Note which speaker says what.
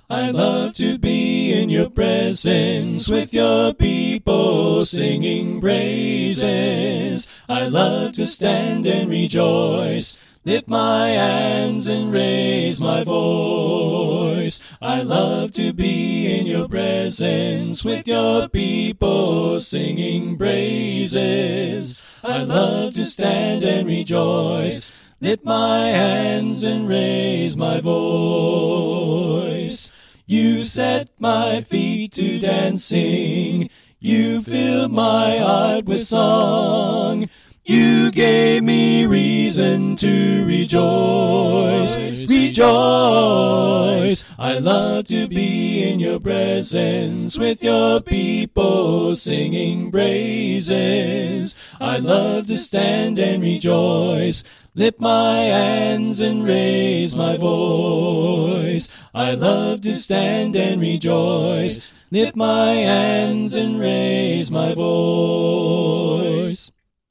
Speaker 1: I love to be in your presence with your people singing praises. I love to stand and rejoice, lift my hands and raise my voice. I love to be in your presence with your people singing praises. I love to stand and rejoice, lift my hands and raise my voice. You set my feet to dancing, you filled my heart with song. You gave me reason to rejoice, rejoice. I love to be in your presence with your people singing praises. I love to stand and rejoice, lift my hands and raise my voice. I love to stand and rejoice, lift my hands and raise my voice.